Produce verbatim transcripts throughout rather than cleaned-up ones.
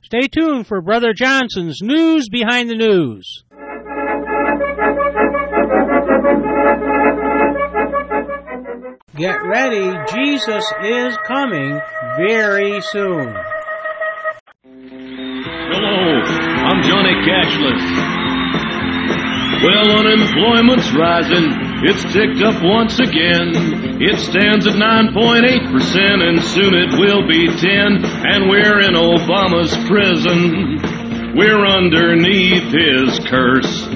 Stay tuned for Brother Johnson's News Behind the News. Get ready, Jesus is coming very soon. Hello, I'm Johnny Cashless. Well, unemployment's rising, it's ticked up once again. It stands at nine point eight percent and soon it will be ten. And we're in Obama's prison, we're underneath his curse.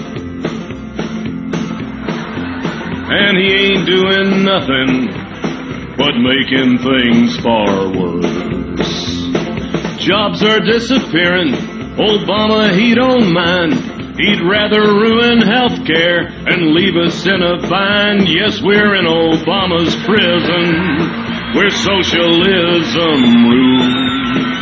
And he ain't doing nothing but making things far worse. Jobs are disappearing, Obama he don't mind. He'd rather ruin health care and leave us in a bind. Yes, we're in Obama's prison, where socialism rules.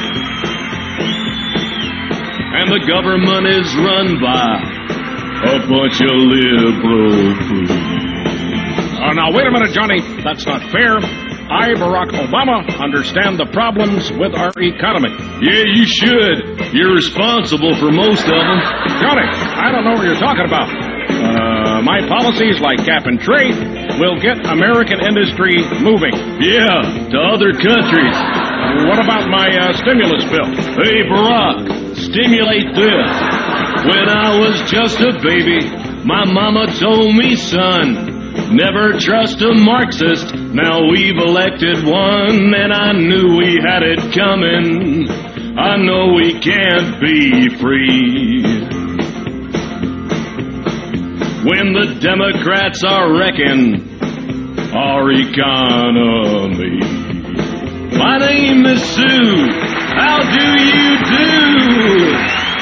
And the government is run by a bunch of liberal fools. Uh, now, wait a minute, Johnny. That's not fair. I, Barack Obama, understand the problems with our economy. Yeah, you should. You're responsible for most of them. Johnny, I don't know what you're talking about. Uh, my policies like cap and trade will get American industry moving. Yeah, to other countries. What about my uh, stimulus bill? Hey, Barack, stimulate this. When I was just a baby, my mama told me, son, never trust a Marxist. Now we've elected one, and I knew we had it coming. I know we can't be free when the Democrats are wrecking our economy. My name is Sue. How do you do?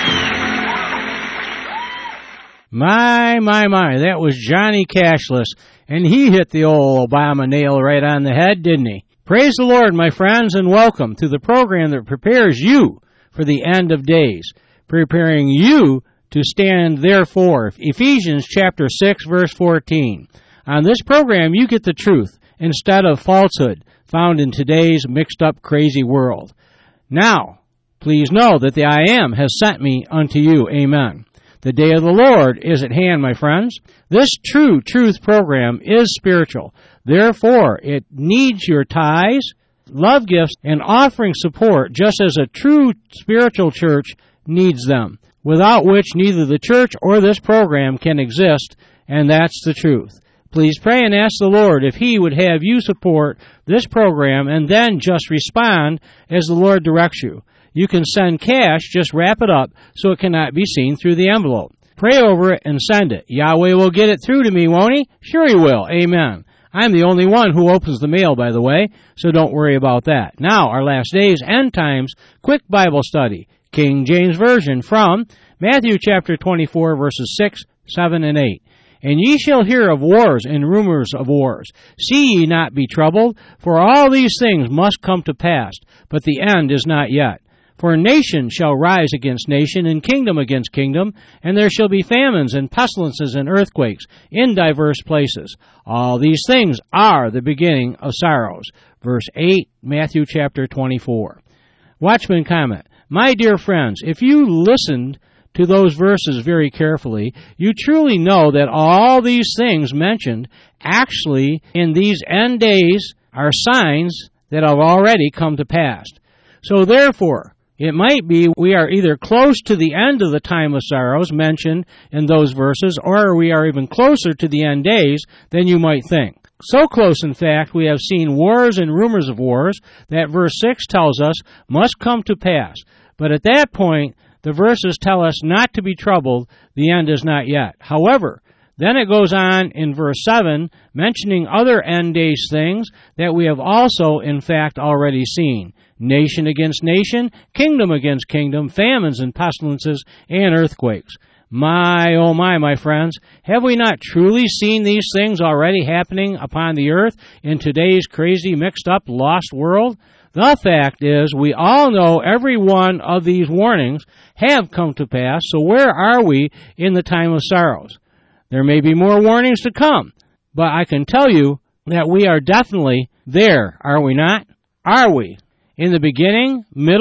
My, my, my, that was Johnny Cashless, and he hit the old Obama nail right on the head, didn't he? Praise the Lord, my friends, and welcome to the program that prepares you for the end of days, preparing you to stand therefore. Ephesians chapter six, verse fourteen. On this program, you get the truth instead of falsehood found in today's mixed-up, crazy world. Now, please know that the I Am has sent me unto you. Amen. The day of the Lord is at hand, my friends. This True Truth program is spiritual. Therefore, it needs your tithes, love gifts, and offering support just as a true spiritual church needs them, without which neither the church or this program can exist, and that's the truth. Please pray and ask the Lord if He would have you support this program and then just respond as the Lord directs you. You can send cash, just wrap it up so it cannot be seen through the envelope. Pray over it and send it. Yahweh will get it through to me, won't He? Sure He will. Amen. I'm the only one who opens the mail, by the way, so don't worry about that. Now, our last days, end times, quick Bible study, King James Version from Matthew chapter twenty-four, verses six, seven, and eight. And ye shall hear of wars and rumors of wars. See ye not be troubled, for all these things must come to pass, but the end is not yet. For nation shall rise against nation, and kingdom against kingdom, and there shall be famines and pestilences and earthquakes in diverse places. All these things are the beginning of sorrows. Verse eight, Matthew chapter twenty-four. Watchman comment. My dear friends, if you listened to those verses very carefully, you truly know that all these things mentioned actually in these end days are signs that have already come to pass. So therefore, it might be we are either close to the end of the time of sorrows mentioned in those verses, or we are even closer to the end days than you might think. So close, in fact, we have seen wars and rumors of wars that verse six tells us must come to pass. But at that point, the verses tell us not to be troubled, the end is not yet. However, then it goes on in verse seven, mentioning other end days things that we have also, in fact, already seen. Nation against nation, kingdom against kingdom, famines and pestilences, and earthquakes. My, oh my, my friends, have we not truly seen these things already happening upon the earth in today's crazy, mixed-up, lost world? The fact is, we all know every one of these warnings have come to pass, so where are we in the time of sorrows? There may be more warnings to come, but I can tell you that we are definitely there, are we not? Are we? In the beginning, middle,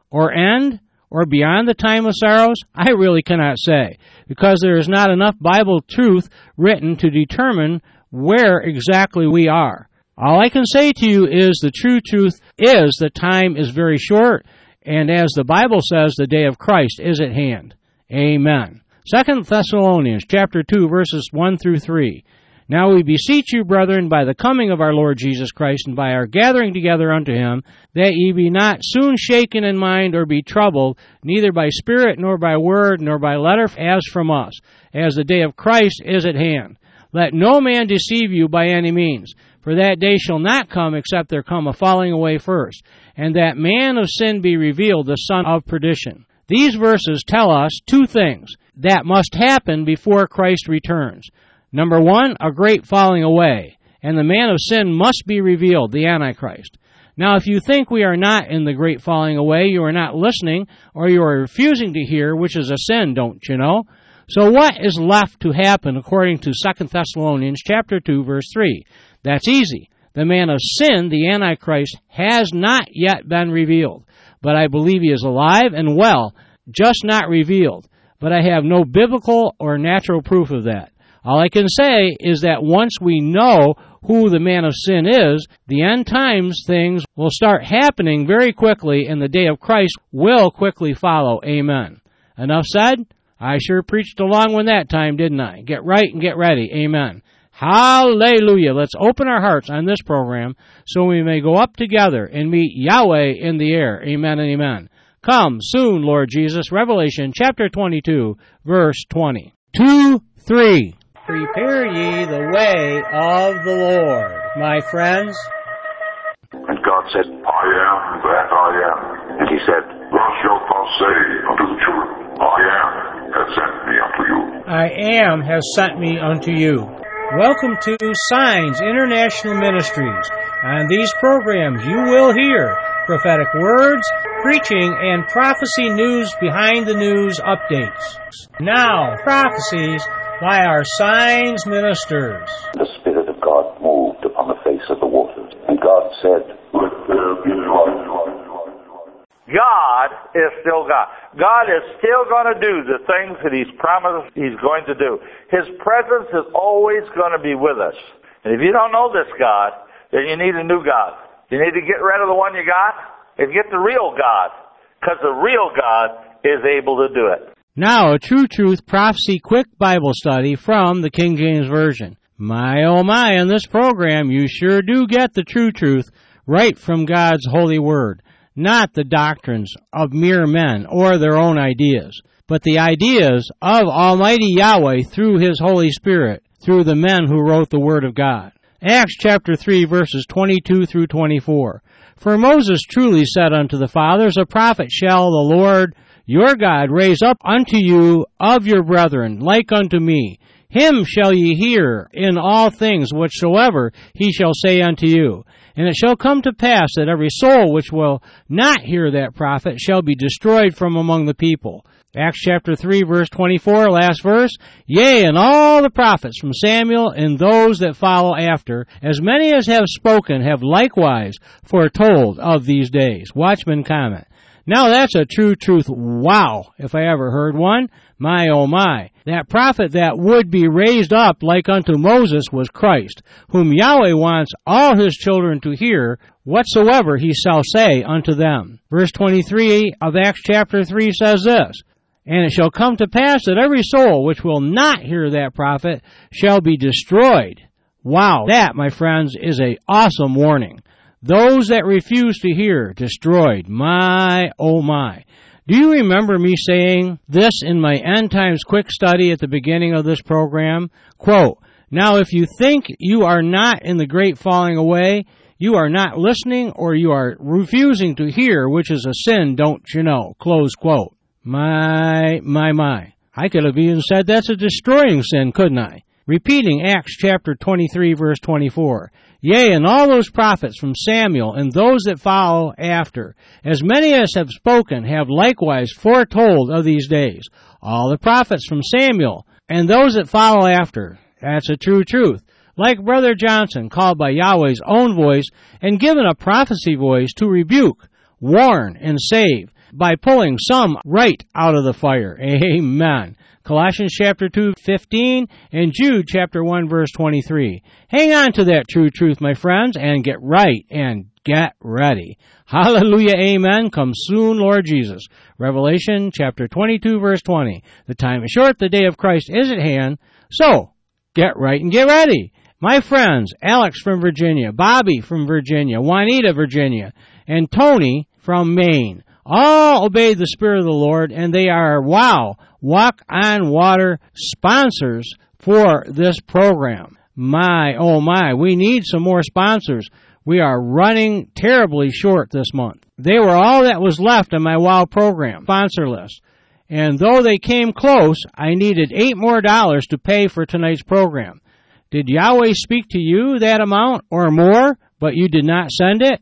or end, or beyond the time of sorrows? I really cannot say, because there is not enough Bible truth written to determine where exactly we are. All I can say to you is the true truth is the time is very short, and as the Bible says, the day of Christ is at hand. Amen. Second Thessalonians chapter two, verses one through three. Now we beseech you, brethren, by the coming of our Lord Jesus Christ, and by our gathering together unto him, that ye be not soon shaken in mind, or be troubled, neither by spirit, nor by word, nor by letter, as from us, as the day of Christ is at hand. Let no man deceive you by any means, for that day shall not come, except there come a falling away first, and that man of sin be revealed, the son of perdition. These verses tell us two things that must happen before Christ returns. Number one, a great falling away, and the man of sin must be revealed, the Antichrist. Now, if you think we are not in the great falling away, you are not listening, or you are refusing to hear, which is a sin, don't you know? So what is left to happen according to Second Thessalonians chapter two, verse three? That's easy. The man of sin, the Antichrist, has not yet been revealed, but I believe he is alive and well, just not revealed. But I have no biblical or natural proof of that. All I can say is that once we know who the man of sin is, the end times things will start happening very quickly, and the day of Christ will quickly follow. Amen. Enough said? I sure preached a long one that time, didn't I? Get right and get ready. Amen. Hallelujah. Let's open our hearts on this program so we may go up together and meet Yahweh in the air. Amen and amen. Come soon, Lord Jesus. Revelation chapter twenty-two, verse twenty. Two, three. Prepare ye the way of the Lord, my friends. And God said, I am that I am. And he said, Thus shalt thou say unto the children, I am has sent me unto you. I am has sent me unto you. Welcome to Signs International Ministries. On these programs you will hear prophetic words, preaching, and prophecy news behind the news updates. Now, prophecies by our Signs ministers. The Spirit of God moved upon the face of the waters, and God said, Let there be light. God is still God. God is still going to do the things that He's promised He's going to do. His presence is always going to be with us. And if you don't know this God, then you need a new God. You need to get rid of the one you got and get the real God, because the real God is able to do it. Now, a True Truth Prophecy Quick Bible Study from the King James Version. My, oh my, in this program you sure do get the true truth right from God's holy word. Not the doctrines of mere men or their own ideas, but the ideas of Almighty Yahweh through His Holy Spirit, through the men who wrote the Word of God. Acts chapter three, verses twenty-two through twenty-four. For Moses truly said unto the fathers, A prophet shall the Lord your God raise up unto you of your brethren, like unto me. Him shall ye hear in all things whatsoever he shall say unto you. And it shall come to pass that every soul which will not hear that prophet shall be destroyed from among the people. Acts chapter three, verse twenty-four, last verse. Yea, and all the prophets from Samuel and those that follow after, as many as have spoken, have likewise foretold of these days. Watchman comment. Now that's a true truth wow, if I ever heard one. My, oh my. That prophet that would be raised up like unto Moses was Christ, whom Yahweh wants all His children to hear whatsoever He shall say unto them. Verse twenty-three of Acts chapter three says this, And it shall come to pass that every soul which will not hear that prophet shall be destroyed. Wow, that, my friends, is an awesome warning. Those that refuse to hear, destroyed. My, oh my. Do you remember me saying this in my End Times Quick Study at the beginning of this program? Quote, Now if you think you are not in the great falling away, you are not listening or you are refusing to hear, which is a sin, don't you know? Close quote. My, my, my. I could have even said that's a destroying sin, couldn't I? Repeating Acts chapter twenty-three, verse twenty-four. Yea, and all those prophets from Samuel and those that follow after, as many as have spoken, have likewise foretold of these days. All the prophets from Samuel and those that follow after. That's a true truth. Like Brother Johnson, called by Yahweh's own voice and given a prophecy voice to rebuke, warn, and save. by pulling some right out of the fire. Amen. Colossians chapter two, fifteen, and Jude chapter one, verse twenty-three. Hang on to that true truth, my friends, and get right and get ready. Hallelujah, amen. Come soon, Lord Jesus. Revelation chapter twenty-two, verse twenty. The time is short, the day of Christ is at hand, so get right and get ready. My friends, Alex from Virginia, Bobby from Virginia, Juanita, Virginia, and Tony from Maine, all obeyed the Spirit of the Lord, and they are, wow, Walk on Water sponsors for this program. My, oh my, we need some more sponsors. We are running terribly short this month. They were all that was left on my WOW program sponsor list. And though they came close, I needed eight more dollars to pay for tonight's program. Did Yahweh speak to you that amount or more, but you did not send it?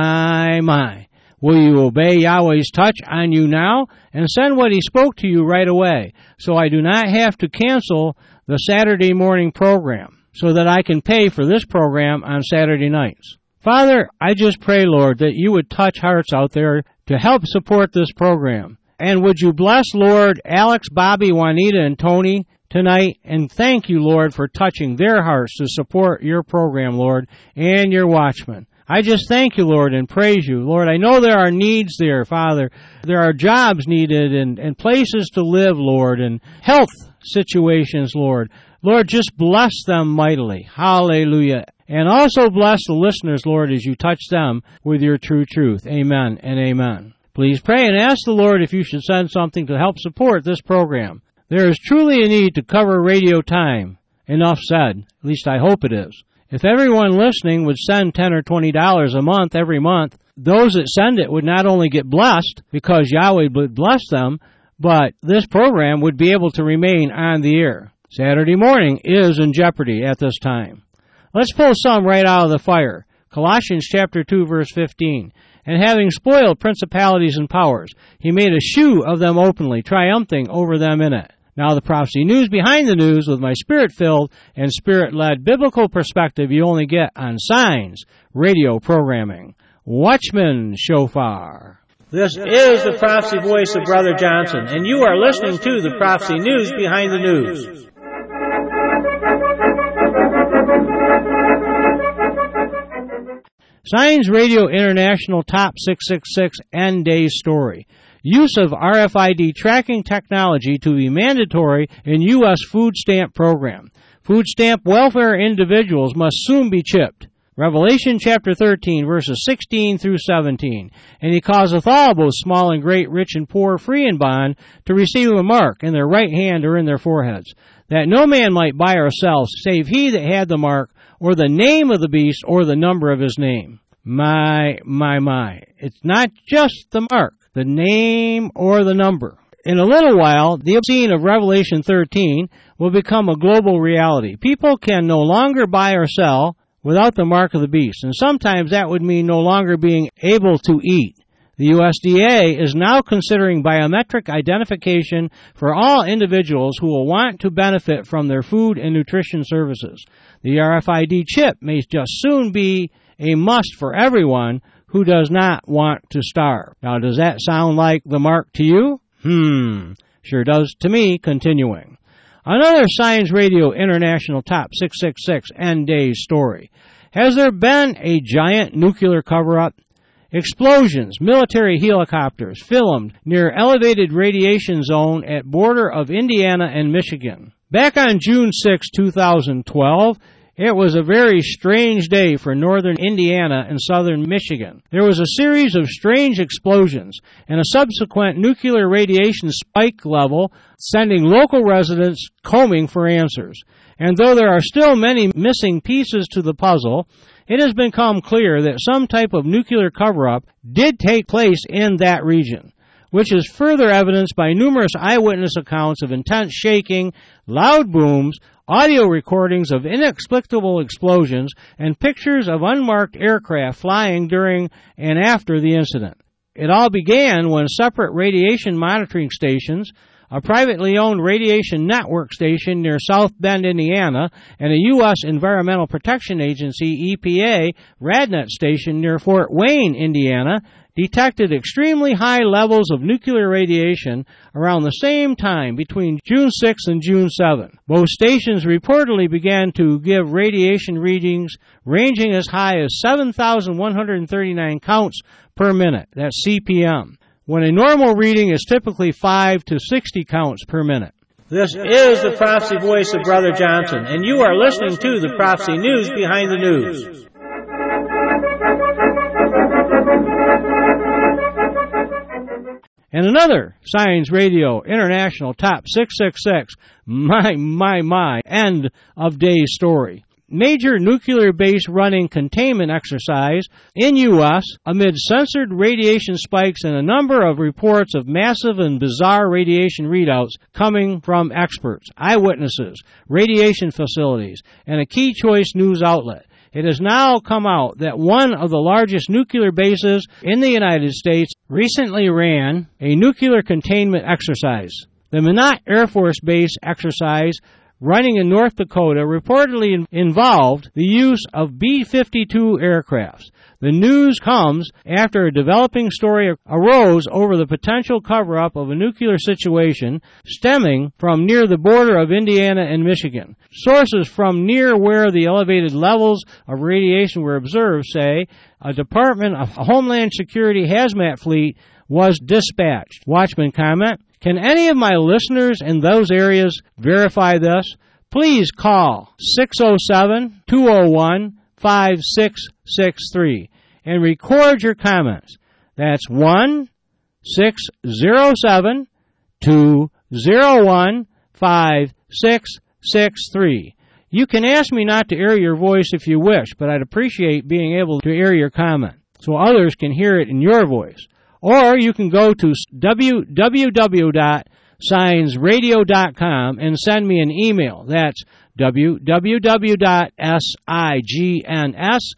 My, my. Will you obey Yahweh's touch on you now and send what he spoke to you right away, so I do not have to cancel the Saturday morning program, so that I can pay for this program on Saturday nights? Father, I just pray, Lord, that you would touch hearts out there to help support this program. And would you bless, Lord, Alex, Bobby, Juanita, and Tony tonight, and thank you, Lord, for touching their hearts to support your program, Lord, and your watchmen. I just thank you, Lord, and praise you. Lord, I know there are needs there, Father. There are jobs needed and, and places to live, Lord, and health situations, Lord. Lord, just bless them mightily. Hallelujah. And also bless the listeners, Lord, as you touch them with your true truth. Amen and amen. Please pray and ask the Lord if you should send something to help support this program. There is truly a need to cover radio time. Enough said. At least I hope it is. If everyone listening would send ten or twenty dollars a month every month, those that send it would not only get blessed because Yahweh would bless them, but this program would be able to remain on the air. Saturday morning is in jeopardy at this time. Let's pull some right out of the fire. Colossians chapter two, verse fifteen. And having spoiled principalities and powers, he made a shoe of them openly, triumphing over them in it. Now the prophecy news behind the news with my spirit-filled and spirit-led biblical perspective you only get on Signs radio programming. Watchman Shofar. This is the prophecy voice of Brother Johnson, and you are listening to the prophecy news behind the news. Signs Radio International Top six six six End Days Story. Use of R F I D tracking technology to be mandatory in U S food stamp program. Food stamp welfare individuals must soon be chipped. Revelation chapter thirteen, verses sixteen through seventeen. And he causeth all, both small and great, rich and poor, free and bond, to receive a mark in their right hand or in their foreheads, that no man might buy or sell, save he that had the mark, or the name of the beast, or the number of his name. My, my, my. It's not just the mark, the name, or the number. In a little while, the scene of Revelation thirteen will become a global reality. People can no longer buy or sell without the mark of the beast, and sometimes that would mean no longer being able to eat. The U S D A is now considering biometric identification for all individuals who will want to benefit from their food and nutrition services. The R F I D chip may just soon be a must for everyone who does not want to starve. Now, does that sound like the mark to you? Hmm, sure does to me. Continuing. Another Science Radio International Top six six six End Days Story. Has there been a giant nuclear cover-up? Explosions, military helicopters filmed near elevated radiation zone at border of Indiana and Michigan. Back on June sixth, two thousand twelve, it was a very strange day for northern Indiana and southern Michigan. There was a series of strange explosions and a subsequent nuclear radiation spike level, sending local residents combing for answers. And though there are still many missing pieces to the puzzle, it has become clear that some type of nuclear cover-up did take place in that region, which is further evidenced by numerous eyewitness accounts of intense shaking, loud booms, audio recordings of inexplicable explosions, and pictures of unmarked aircraft flying during and after the incident. It all began when separate radiation monitoring stations, a privately owned radiation network station near South Bend, Indiana, and a U S Environmental Protection Agency, E P A, RadNet station near Fort Wayne, Indiana, detected extremely high levels of nuclear radiation around the same time between June sixth and June seventh. Both stations reportedly began to give radiation readings ranging as high as seven thousand one hundred thirty-nine counts per minute. That's C P M. When a normal reading is typically five to sixty counts per minute. This is the Prophecy Voice of Brother Johnson, and you are listening to the Prophecy News Behind the News. And another Science Radio International Top six six six, my, my, my, end of day story. Major nuclear base running containment exercise in U S amid censored radiation spikes and a number of reports of massive and bizarre radiation readouts coming from experts, eyewitnesses, radiation facilities, and a key choice news outlet. It has now come out that one of the largest nuclear bases in the United States recently ran a nuclear containment exercise. The Minot Air Force Base exercise running in North Dakota reportedly in- involved the use of B fifty-two aircrafts. The news comes after a developing story arose over the potential cover-up of a nuclear situation stemming from near the border of Indiana and Michigan. Sources from near where the elevated levels of radiation were observed say a Department of Homeland Security hazmat fleet was dispatched. Watchman comment, can any of my listeners in those areas verify this? Please call six oh seven, two oh one, five six six three and record your comments. That's one six oh seven, two oh one, five six six three. You can ask me not to air your voice if you wish, but I'd appreciate being able to air your comment so others can hear it in your voice. Or you can go to w w w dot signs radio dot com and send me an email. That's w w w dot signs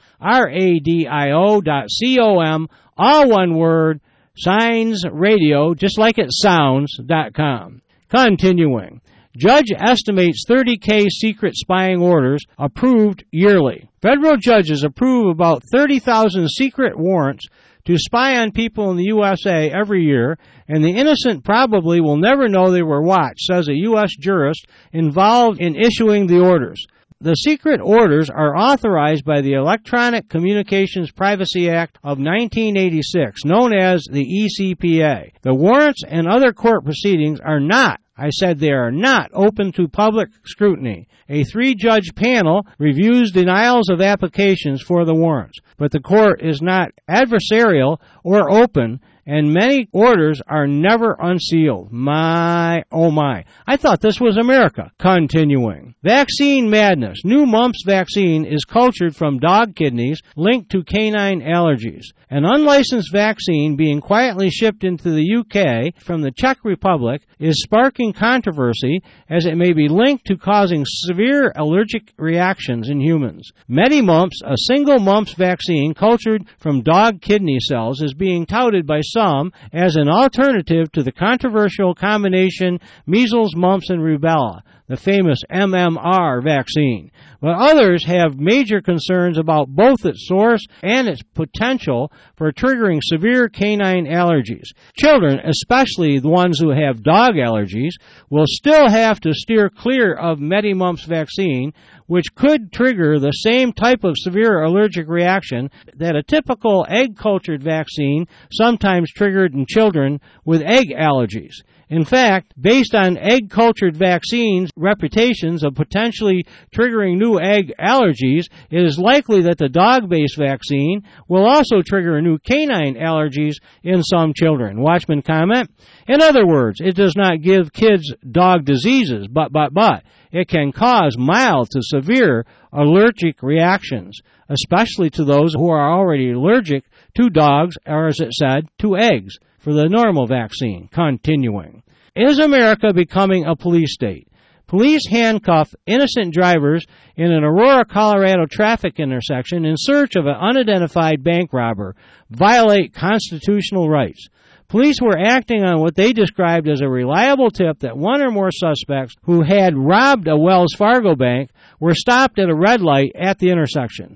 radio dot com, all one word, Signs Radio, just like it sounds, dot com. Continuing. Judge estimates thirty K secret spying orders approved yearly. Federal judges approve about thirty thousand secret warrants to spy on people in the U S A every year, and the innocent probably will never know they were watched, says a U S jurist involved in issuing the orders. The secret orders are authorized by the Electronic Communications Privacy Act of nineteen eighty-six, known as the E C P A. The warrants and other court proceedings are not, I said they are not, open to public scrutiny. A three-judge panel reviews denials of applications for the warrants, but the court is not adversarial or open, and many orders are never unsealed. My, oh my. I thought this was America. Continuing. Vaccine madness. New mumps vaccine is cultured from dog kidneys linked to canine allergies. An unlicensed vaccine being quietly shipped into the U K from the Czech Republic is sparking controversy as it may be linked to causing severe allergic reactions in humans. Medimumps, a single mumps vaccine cultured from dog kidney cells, is being touted by some as an alternative to the controversial combination measles, mumps, and rubella, the famous M M R vaccine. But others have major concerns about both its source and its potential for triggering severe canine allergies. Children, especially the ones who have dog allergies, will still have to steer clear of Medimumps vaccine, which could trigger the same type of severe allergic reaction that a typical egg-cultured vaccine sometimes triggered in children with egg allergies. In fact, based on egg-cultured vaccines' reputations of potentially triggering new egg allergies, it is likely that the dog-based vaccine will also trigger new canine allergies in some children. Watchman comment, in other words, it does not give kids dog diseases, but, but, but, it can cause mild to severe allergic reactions, especially to those who are already allergic to dogs, or as it said, to eggs, for the normal vaccine. Continuing. Is America becoming a police state? Police handcuff innocent drivers in an Aurora, Colorado traffic intersection in search of an unidentified bank robber, violate constitutional rights. Police were acting on what they described as a reliable tip that one or more suspects who had robbed a Wells Fargo bank were stopped at a red light at the intersections.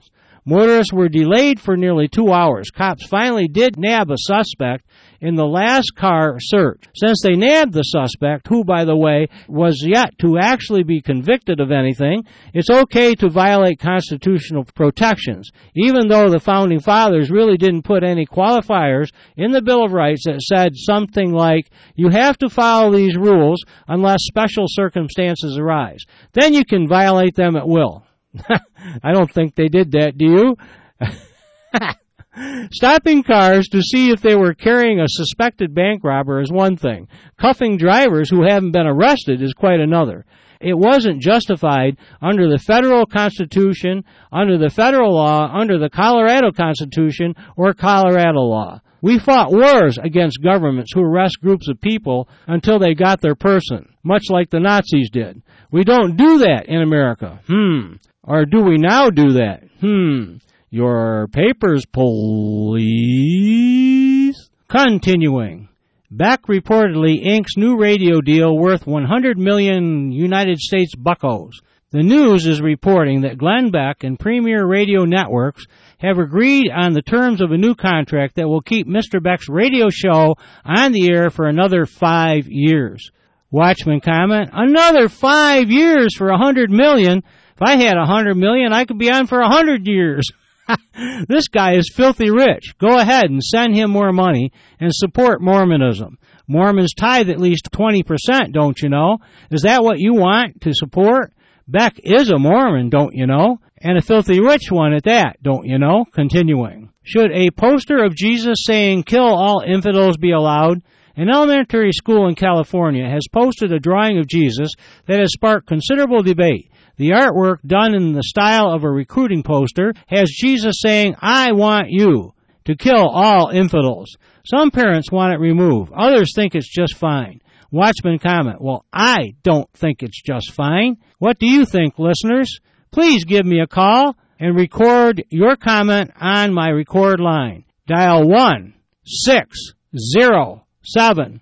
Motorists were delayed for nearly two hours. Cops finally did nab a suspect in the last car search. Since they nabbed the suspect, who, by the way, was yet to actually be convicted of anything, it's okay to violate constitutional protections, even though the Founding Fathers really didn't put any qualifiers in the Bill of Rights that said something like, you have to follow these rules unless special circumstances arise. Then you can violate them at will. I don't think they did that, do you? Stopping cars to see if they were carrying a suspected bank robber is one thing. Cuffing drivers who haven't been arrested is quite another. It wasn't justified under the federal Constitution, under the federal law, under the Colorado Constitution, or Colorado law. We fought wars against governments who arrest groups of people until they got their person, much like the Nazis did. We don't do that in America. Hmm. Or do we now do that? Hmm. Your papers, police. Continuing. Beck reportedly inks new radio deal worth one hundred million United States buckos. The news is reporting that Glenn Beck and Premier Radio Networks have agreed on the terms of a new contract that will keep Mister Beck's radio show on the air for another five years. Watchman comment, another five years for one hundred million. If I had one hundred million, I could be on for one hundred years. This guy is filthy rich. Go ahead and send him more money and support Mormonism. Mormons tithe at least twenty percent, don't you know? Is that what you want to support? Beck is a Mormon, don't you know? And a filthy rich one at that, don't you know? Continuing. Should a poster of Jesus saying, kill all infidels be allowed? An elementary school in California has posted a drawing of Jesus that has sparked considerable debate. The artwork, done in the style of a recruiting poster, has Jesus saying, I want you to kill all infidels. Some parents want it removed. Others think it's just fine. Watchman comment, well, I don't think it's just fine. What do you think, listeners? Please give me a call and record your comment on my record line. Dial one six zero seven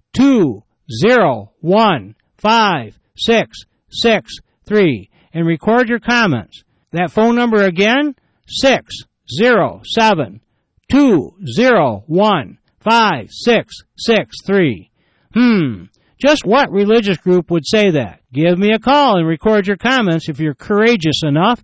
two zero one five six six three and record your comments. That phone number again, six zero seven two zero one five six six three. Hmm, just what religious group would say that? Give me a call and record your comments if you're courageous enough.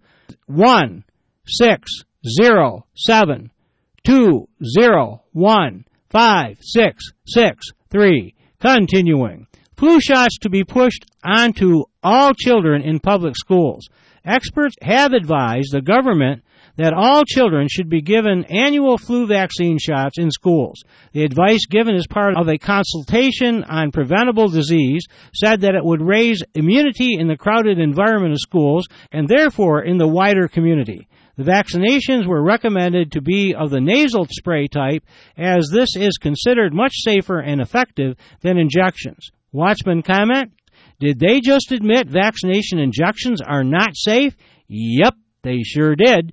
one six zero seven two zero one five six six three. Continuing. Flu shots to be pushed onto all children in public schools. Experts have advised the government that all children should be given annual flu vaccine shots in schools. The advice given as part of a consultation on preventable disease said that it would raise immunity in the crowded environment of schools and therefore in the wider community. The vaccinations were recommended to be of the nasal spray type, as this is considered much safer and effective than injections. Watchman comment, did they just admit vaccination injections are not safe? Yep, they sure did.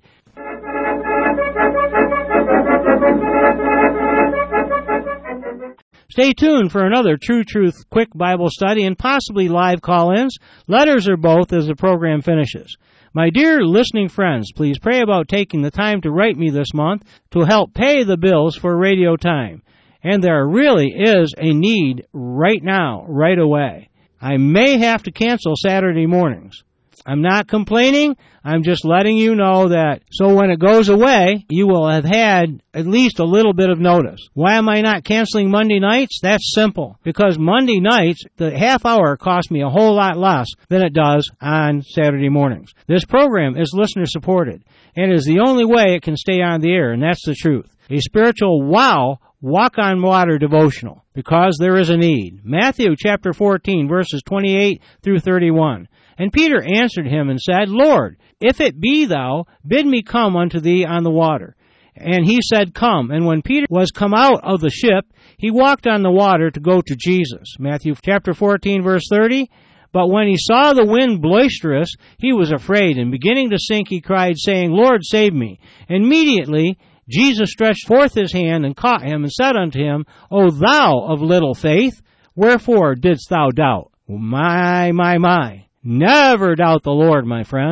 Stay tuned for another True Truth quick Bible study and possibly live call-ins, letters or both, as the program finishes. My dear listening friends, please pray about taking the time to write me this month to help pay the bills for radio time. And there really is a need right now, right away. I may have to cancel Saturday mornings. I'm not complaining. I'm just letting you know that so when it goes away, you will have had at least a little bit of notice. Why am I not canceling Monday nights? That's simple. Because Monday nights, the half hour costs me a whole lot less than it does on Saturday mornings. This program is listener supported and is the only way it can stay on the air, and that's the truth. A spiritual wow walk on water devotional, because there is a need. Matthew chapter fourteen, verses twenty-eight through thirty-one. And Peter answered him and said, Lord, if it be thou, bid me come unto thee on the water. And he said, Come. And when Peter was come out of the ship, he walked on the water to go to Jesus. Matthew chapter fourteen, verse thirty. But when he saw the wind boisterous, he was afraid, and beginning to sink, he cried, saying, Lord, save me. And immediately Jesus stretched forth his hand and caught him and said unto him, O thou of little faith, wherefore didst thou doubt? My, my, my. Never doubt the Lord, my friends.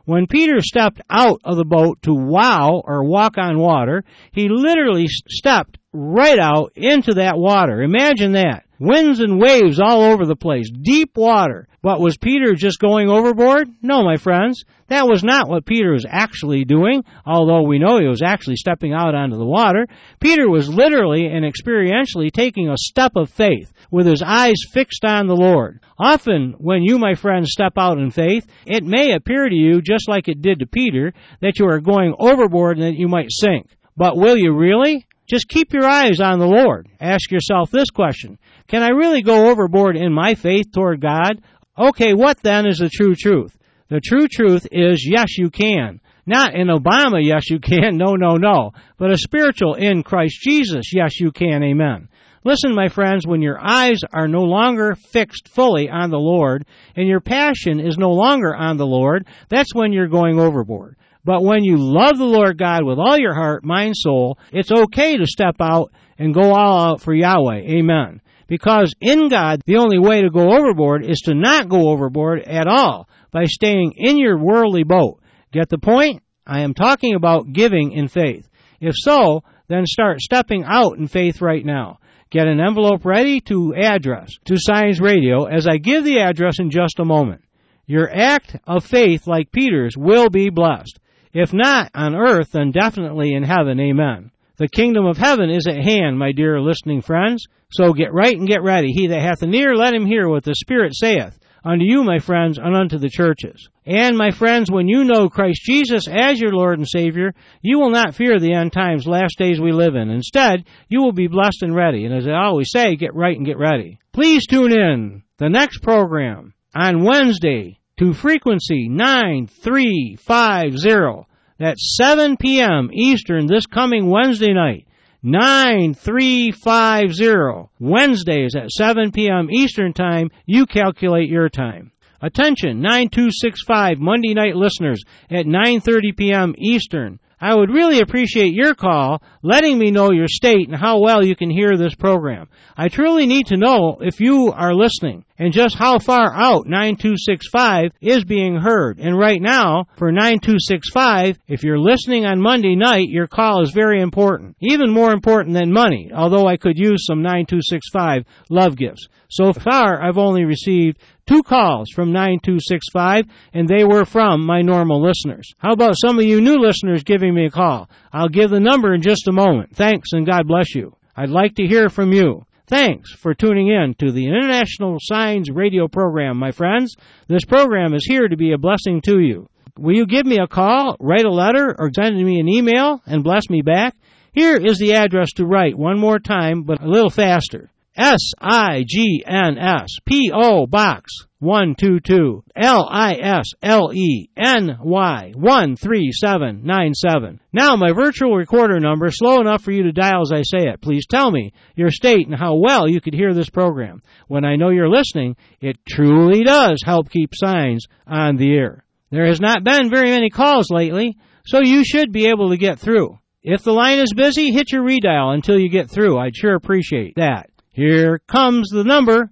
When Peter stepped out of the boat to wow or walk on water, he literally stepped right out into that water. Imagine that. Winds and waves all over the place. Deep water. But was Peter just going overboard? No, my friends. That was not what Peter was actually doing, although we know he was actually stepping out onto the water. Peter was literally and experientially taking a step of faith with his eyes fixed on the Lord. Often, when you, my friends, step out in faith, it may appear to you, just like it did to Peter, that you are going overboard and that you might sink. But will you really? Just keep your eyes on the Lord. Ask yourself this question. Can I really go overboard in my faith toward God? Okay, what then is the true truth? The true truth is, yes, you can. Not an Obama, yes, you can, no, no, no. But a spiritual in Christ Jesus, yes, you can, amen. Listen, my friends, when your eyes are no longer fixed fully on the Lord, and your passion is no longer on the Lord, that's when you're going overboard. But when you love the Lord God with all your heart, mind, soul, it's okay to step out and go all out for Yahweh, amen. Because in God, the only way to go overboard is to not go overboard at all by staying in your worldly boat. Get the point? I am talking about giving in faith. If so, then start stepping out in faith right now. Get an envelope ready to address to Signs Radio as I give the address in just a moment. Your act of faith, like Peter's, will be blessed. If not on earth, then definitely in heaven, amen. The kingdom of heaven is at hand, my dear listening friends. So get right and get ready. He that hath an ear, let him hear what the Spirit saith unto you, my friends, and unto the churches. And, my friends, when you know Christ Jesus as your Lord and Savior, you will not fear the end times, last days we live in. Instead, you will be blessed and ready. And as I always say, get right and get ready. Please tune in the next program on Wednesday to frequency nine three five zero. That's seven p.m. Eastern this coming Wednesday night. nine three five zero. Wednesdays at seven p.m. Eastern Time. You calculate your time. Attention, nine two six five Monday night listeners at nine thirty p.m. Eastern. I would really appreciate your call, letting me know your state and how well you can hear this program. I truly need to know if you are listening and just how far out nine two six five is being heard. And right now, for nine two six five, if you're listening on Monday night, your call is very important. Even more important than money, although I could use some nine two six five love gifts. So far, I've only received two calls from nine two six five, and they were from my normal listeners. How about some of you new listeners giving me a call? I'll give the number in just a moment. Thanks, and God bless you. I'd like to hear from you. Thanks for tuning in to the International Signs Radio program, my friends. This program is here to be a blessing to you. Will you give me a call, write a letter, or send me an email and bless me back? Here is the address to write one more time, but a little faster. S I G N S P O Box one two two L I S L E N Y one three seven nine seven. Now my virtual recorder number, slow enough for you to dial as I say it. Please tell me your state and how well you could hear this program. When I know you're listening, it truly does help keep Signs on the air. There has not been very many calls lately, so you should be able to get through. If the line is busy, hit your redial until you get through. I'd sure appreciate that. Here comes the number,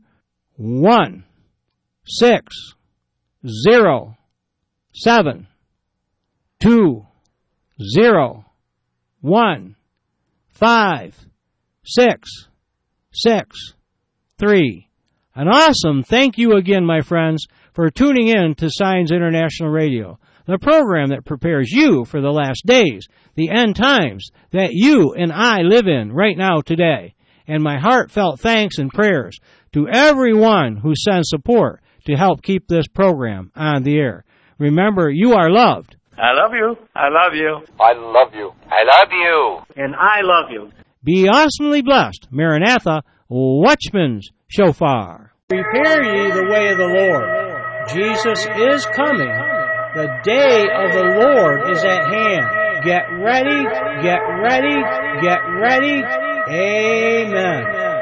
one, six, zero, seven, two, zero, one, five, six, six, three. An awesome thank you again, my friends, for tuning in to Signs International Radio, the program that prepares you for the last days, the end times that you and I live in right now today. And my heartfelt thanks and prayers to everyone who sends support to help keep this program on the air. Remember, you are loved. I love you. I love you. I love you. I love you. And I love you. Be awesomely blessed. Maranatha, Watchman's Shofar. Prepare ye the way of the Lord. Jesus is coming. The day of the Lord is at hand. Get ready, get ready, get ready. Amen.